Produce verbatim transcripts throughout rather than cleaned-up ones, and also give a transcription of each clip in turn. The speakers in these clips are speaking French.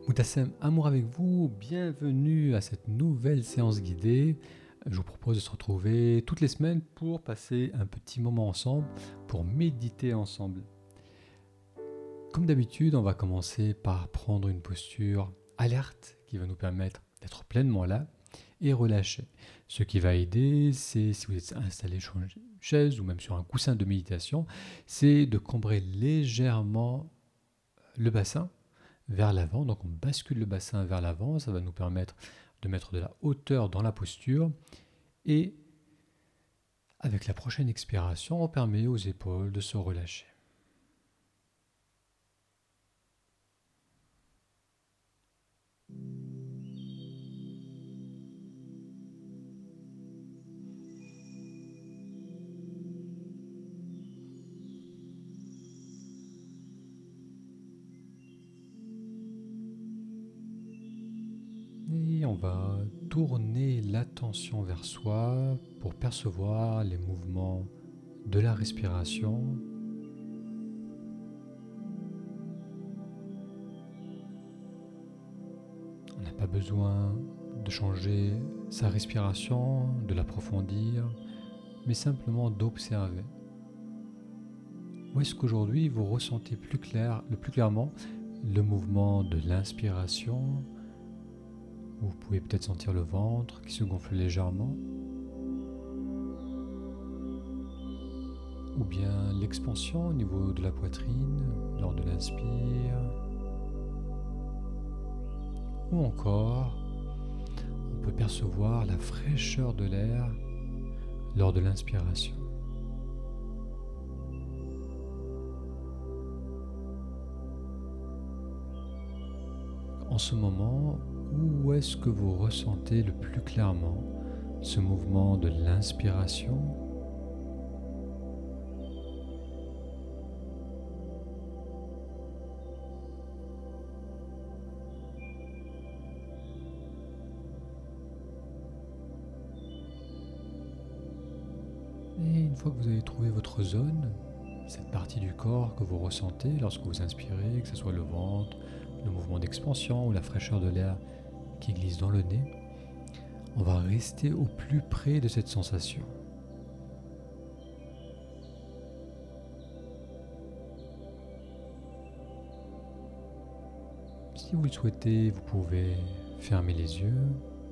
Moutassem, amour avec vous, bienvenue à cette nouvelle séance guidée. Je vous propose de se retrouver toutes les semaines pour passer un petit moment ensemble, pour méditer ensemble. Comme d'habitude, on va commencer par prendre une posture alerte qui va nous permettre d'être pleinement là et relâcher. Ce qui va aider, c'est si vous êtes installé sur une chaise ou même sur un coussin de méditation, c'est de cambrer légèrement le bassin vers l'avant, donc on bascule le bassin vers l'avant, ça va nous permettre de mettre de la hauteur dans la posture et avec la prochaine expiration, on permet aux épaules de se relâcher. Et on va tourner l'attention vers soi pour percevoir les mouvements de la respiration. On n'a pas besoin de changer sa respiration, de l'approfondir, mais simplement d'observer. Où est-ce qu'aujourd'hui vous ressentez plus clair, le plus clairement le mouvement de l'inspiration? Vous pouvez peut-être sentir le ventre qui se gonfle légèrement, ou bien l'expansion au niveau de la poitrine lors de l'inspire, ou encore on peut percevoir la fraîcheur de l'air lors de l'inspiration. En ce moment, où est-ce que vous ressentez le plus clairement ce mouvement de l'inspiration ? Et une fois que vous avez trouvé votre zone, cette partie du corps que vous ressentez lorsque vous inspirez, que ce soit le ventre, le mouvement d'expansion ou la fraîcheur de l'air qui glisse dans le nez, on va rester au plus près de cette sensation. Si vous le souhaitez, vous pouvez fermer les yeux.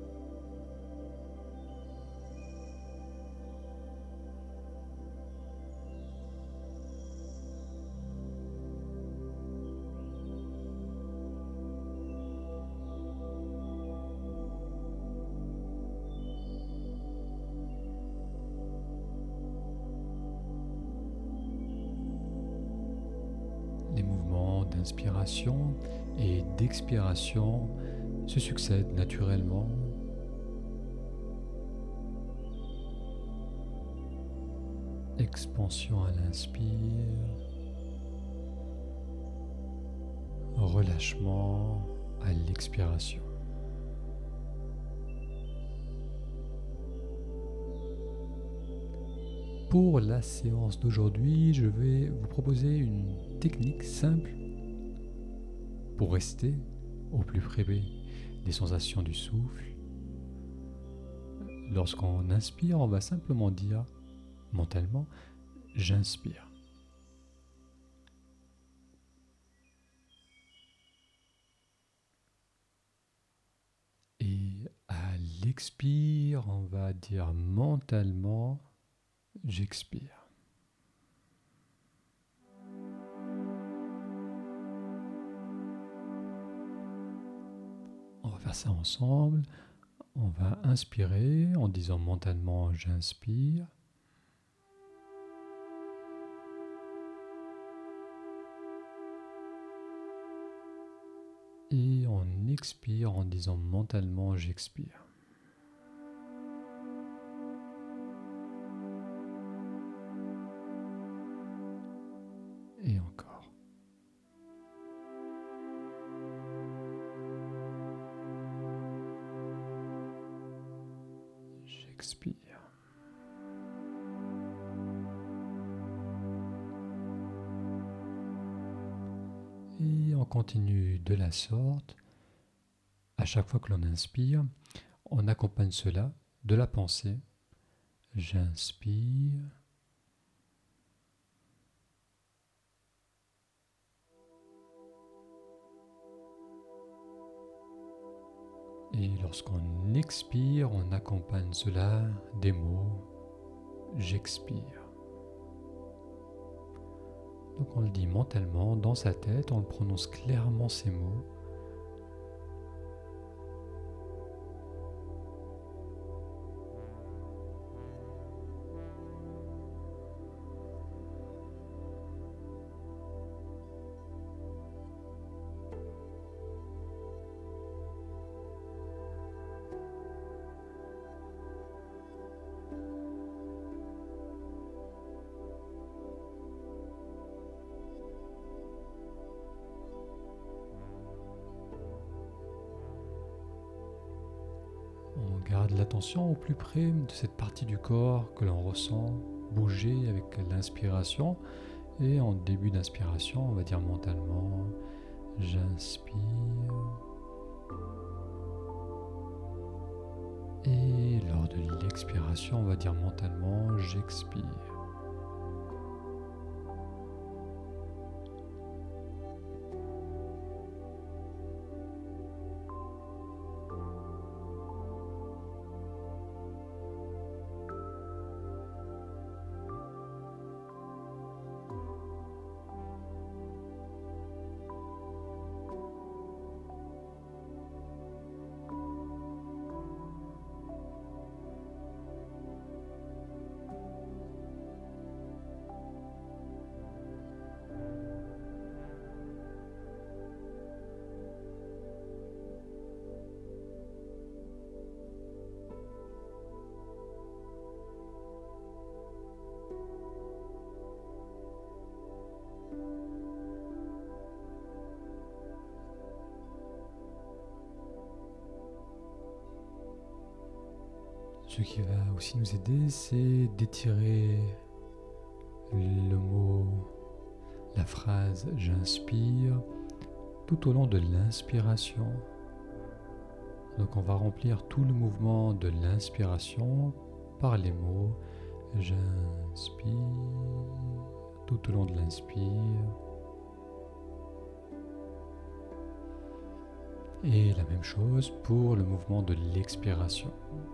Les mouvements d'inspiration et d'expiration se succèdent naturellement. Expansion à l'inspire, relâchement à l'expiration. Pour la séance d'aujourd'hui, je vais vous proposer une technique simple pour rester au plus près des sensations du souffle. Lorsqu'on inspire, on va simplement dire mentalement « j'inspire ». Et à l'expire, on va dire mentalement « j'expire ». On va faire ça ensemble. On va inspirer en disant mentalement « j'inspire ». Et on expire en disant mentalement « j'expire ». Et encore. J'expire. Et on continue de la sorte À chaque fois que l'on inspire, on accompagne cela de la pensée. J'inspire. Et lorsqu'on expire, on accompagne cela des mots. J'expire. Donc on le dit mentalement, dans sa tête, on le prononce clairement ces mots. On garde l'attention au plus près de cette partie du corps que l'on ressent bouger avec l'inspiration. Et en début d'inspiration, on va dire mentalement, j'inspire. Et lors de l'expiration, on va dire mentalement, j'expire. Ce qui va aussi nous aider, c'est d'étirer le mot, la phrase j'inspire tout au long de l'inspiration. Donc on va remplir tout le mouvement de l'inspiration par les mots j'inspire tout au long de l'inspire. Et la même chose pour le mouvement de l'expiration.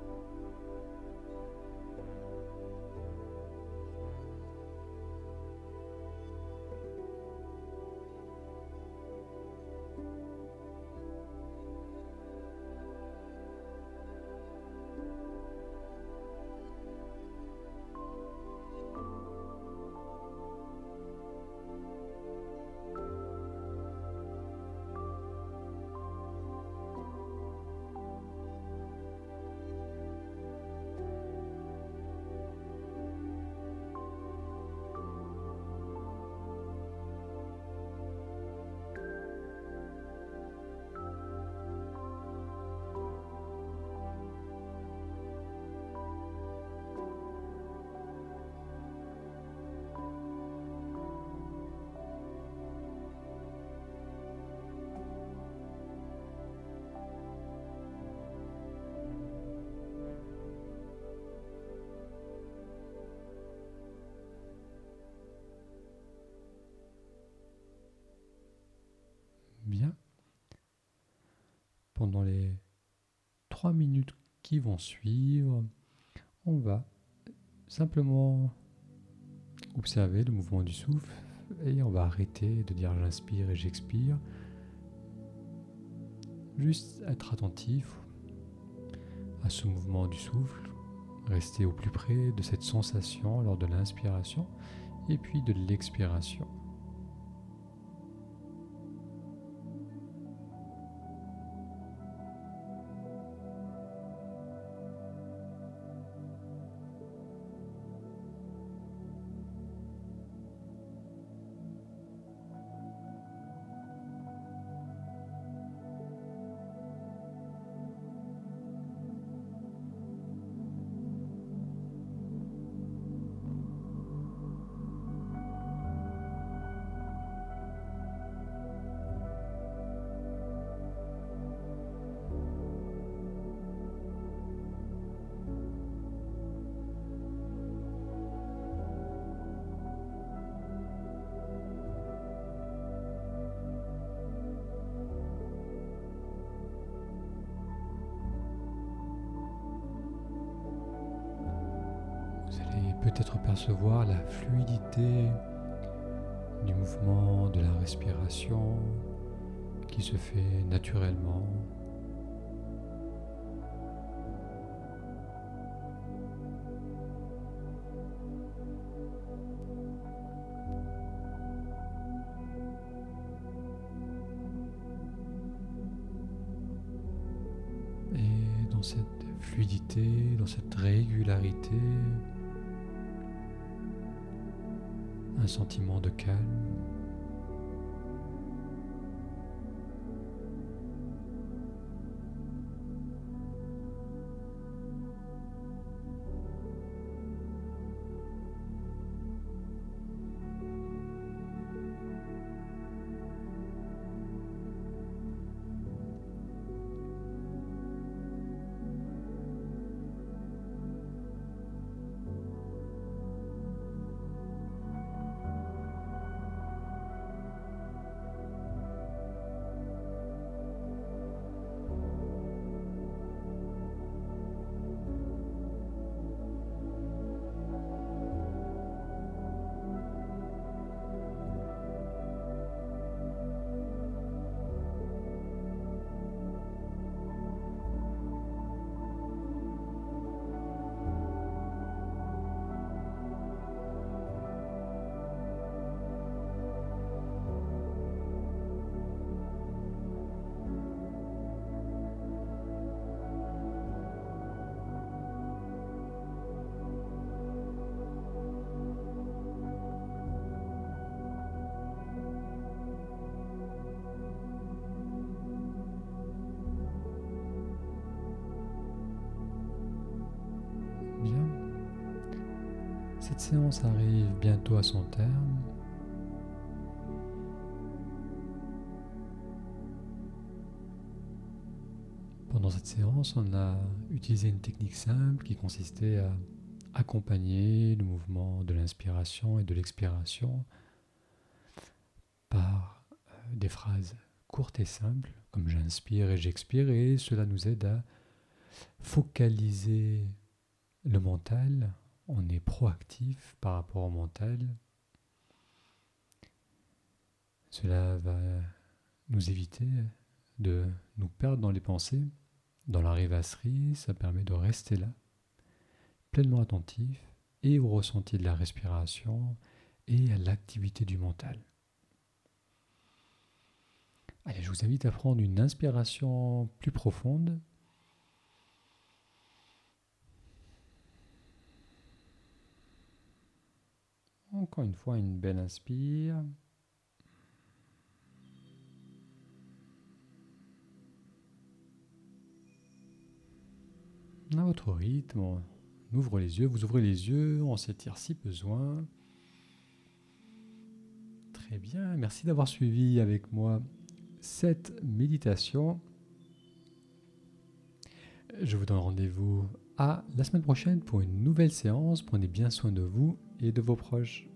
Bien. Pendant les trois minutes qui vont suivre, on va simplement observer le mouvement du souffle et on va arrêter de dire j'inspire et j'expire. Juste être attentif à ce mouvement du souffle, rester au plus près de cette sensation lors de l'inspiration et puis de l'expiration. peut-être percevoir la fluidité du mouvement de la respiration qui se fait naturellement. Et dans cette fluidité, dans cette régularité, un sentiment de calme. Bien. Cette séance arrive bientôt à son terme. Pendant cette séance, on a utilisé une technique simple qui consistait à accompagner le mouvement de l'inspiration et de l'expiration par des phrases courtes et simples, comme j'inspire et j'expire, et cela nous aide à focaliser le mental. On est proactif par rapport au mental. Cela va nous éviter de nous perdre dans les pensées. Dans la rêvasserie, ça permet de rester là, pleinement attentif, et au ressenti de la respiration et à l'activité du mental. Allez, je vous invite à prendre une inspiration plus profonde. Encore une fois, une belle inspire. À votre rythme, on ouvre les yeux, vous ouvrez les yeux, on s'étire si besoin. Très bien, merci d'avoir suivi avec moi cette méditation. Je vous donne rendez-vous à la semaine prochaine pour une nouvelle séance. Prenez bien soin de vous et de vos proches.